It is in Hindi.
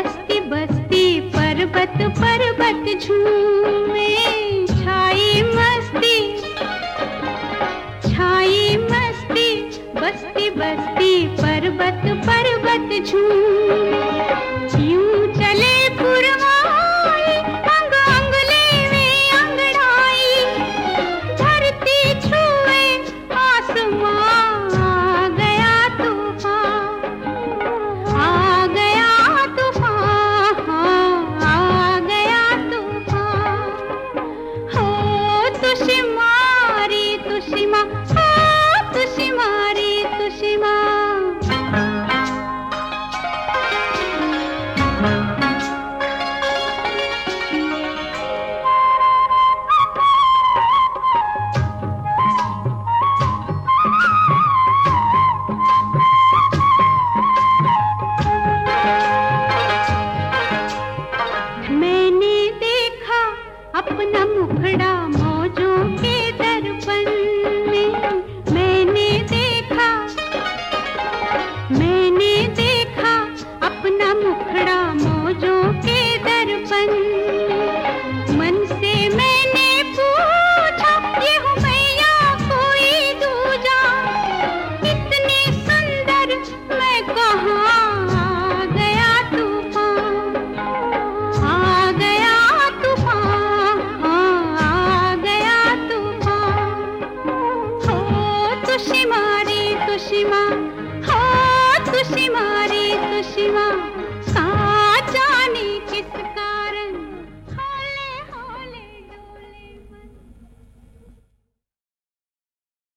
बस्ती बस्ती पर्वत पर्वत झूमे, छाई मस्ती बस्ती बस्ती पर्वत पर्वत झूमे। यूं चले पुरवाई अंग अंग लेवे अंगड़ाई, धरती छुए आसमां, आ गया तूफान, आ गया तूफान, आ गया तूफान। हो तुषिमारी तुषिमा, तुषिमारी तुषिमा। मैंने देखा अपना मुखड़ा मौजों के दर्पण में, मैंने देखा अपना मुखड़ा मौजों के दर्पण। मन से मैंने पूछा, ये हूँ मैया कोई दूजा, इतनी सुंदर मैं कहाँ। आ गया तूफान, आ गया तूफान, आ गया तूफान। हो तुषिमारी तुषिमा।